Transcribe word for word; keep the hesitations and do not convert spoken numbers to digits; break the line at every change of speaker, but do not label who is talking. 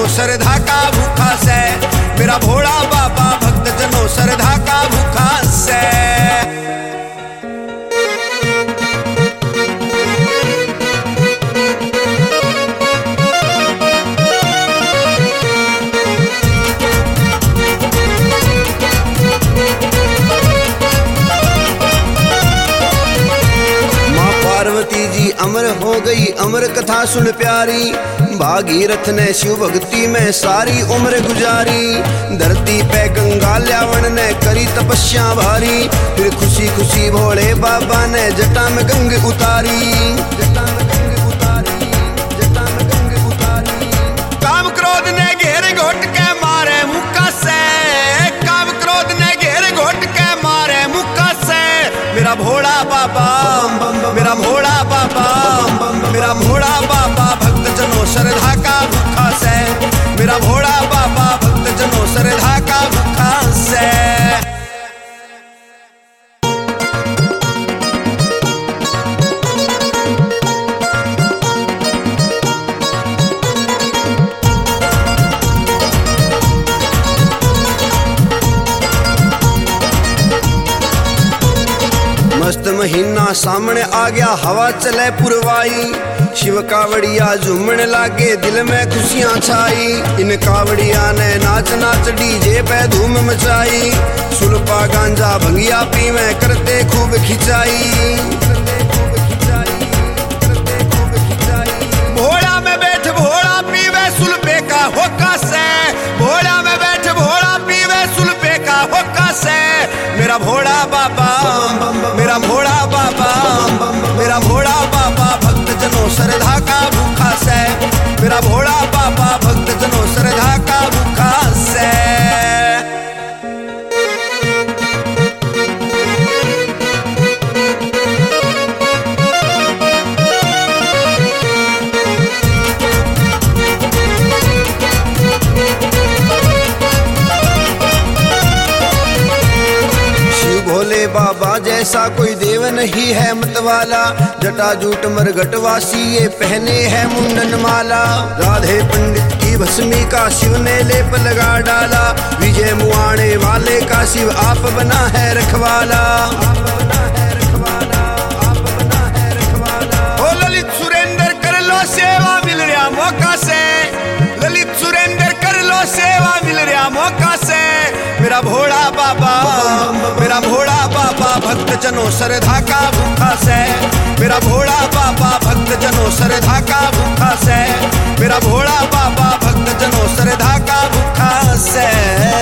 जनों श्रद्धा का भूखा से, मेरा भोला बाबा भक्त जनों श्रद्धा का भूखा से।
पार्वती जी अमर हो गई, अमर कथा सुन प्यारी, भागीरथ ने शिव भक्ति में सारी उम्र गुजारी। धरती पे गंगा ल्यावण ने करी तपस्या भारी, फिर खुशी खुशी भोले बाबा ने जटा में गंग उतारी, जटा में गंग उतारी, जटा में गंग उतारी।
काम क्रोध ने घेर घोट के मारे मुक्का से, काम क्रोध ने घेर घोट के मारे मुक्का से, मेरा भोला बाबा, मेरा भोला बाबा, मेरा भोला बाबा भक्त जनों श्रद्धा का भूखा से, मेरा भोला बाबा भक्त जनों श्रद्धा का भूखा से।
मस्त महीना सामने आ गया, हवा चले पुरवाई, शिव कावड़िया झूमने लागे, दिल में खुशियां छाई। इन कावड़िया ने नाच नाच डीजे पे धूम मचाई, सुलपा गांजा भंगिया पी में करते खूब खिंचाई,
भोला में बैठ भोला पीवे सुलपे का होका से, भोला में बैठ भोला पीवे सुलपे का होका से, मेरा भोला बाबा, मेरा भोला बाबा, मेरा भोला बाबा भक्त जनों श्रद्धा का भूखा से, मेरा भोला बाबा भक्त जनों श्रद्धा का भूखा से।
भोले बाबा जैसा कोई देव नहीं है मतवाला, जटा जूट मरघटवासी ये पहने है मुंडन माला। राधे पंडित की भस्मी का शिव ने लेप लगा डाला, विजय मुआने वाले का शिव आप बना है रखवाला, आप बना है रखवाला, आप बना है रखवाला।
ओ ललित सुरेंद्र कर लो सेवा मिल रहा मौका से, ललित सुरेंद्र कर लो सेवा मिल रहा मौका से, मेरा भोला बाबा, मेरा भोला बाबा भक्त जनों श्रद्धा का भूखा से, मेरा भोला बाबा भक्त जनों श्रद्धा का भूखा से, मेरा भोला बाबा भक्त जनों श्रद्धा का भूखा से।